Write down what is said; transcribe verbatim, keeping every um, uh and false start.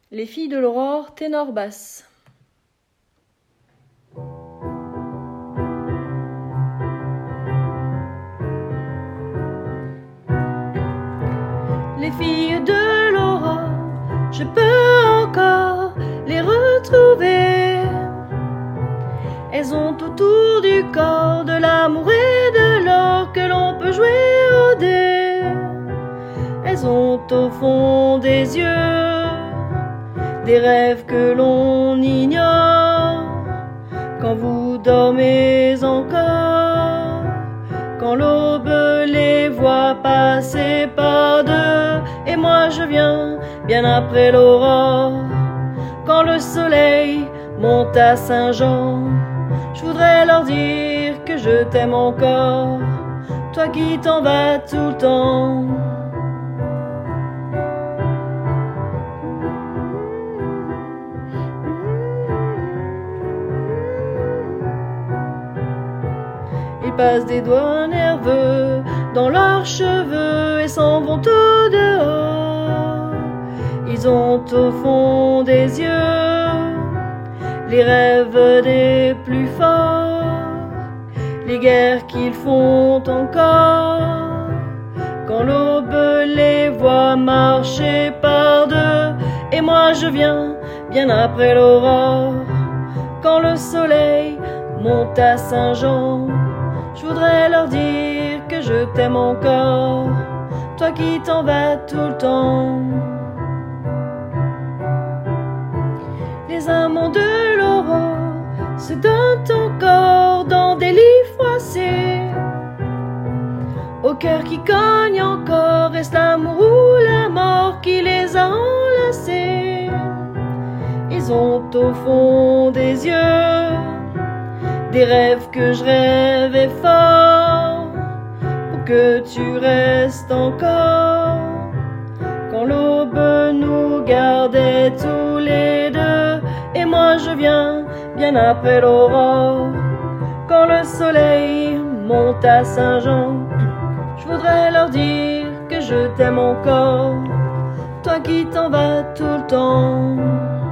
Les filles de l'aurore, ténor basse. Les filles de l'aurore, je peux encore les retrouver. Elles ont autour du corps de l'amour et de l'or que l'on peut jouer au dé. Elles ont au fond des yeux des rêves que l'on ignore. Quand vous dormez encore, quand l'aube les voit passer par deux, et moi je viens bien après l'aurore. Quand le soleil monte à Saint-Jean, je voudrais leur dire que je t'aime encore, toi qui t'en vas tout le temps. Ils passent des doigts nerveux dans leurs cheveux et s'en vont au dehors. Ils ont au fond des yeux les rêves des plus forts, les guerres qu'ils font encore. Quand l'aube les voit marcher par deux, et moi je viens bien après l'aurore. Quand le soleil monte à Saint-Jean, je voudrais leur dire que je t'aime encore, toi qui t'en vas tout le temps. Les amants de l'aurore se donnent encore dans des lits froissés. Au cœur qui cogne encore, est-ce l'amour ou la mort qui les a enlacés? Ils ont au fond des yeux des rêves que je rêvais fort, pour que tu restes encore. Quand l'aube nous gardait tous les deux, et moi je viens bien après l'aurore. Quand le soleil monte à Saint-Jean, je voudrais leur dire que je t'aime encore, toi qui t'en vas tout le temps.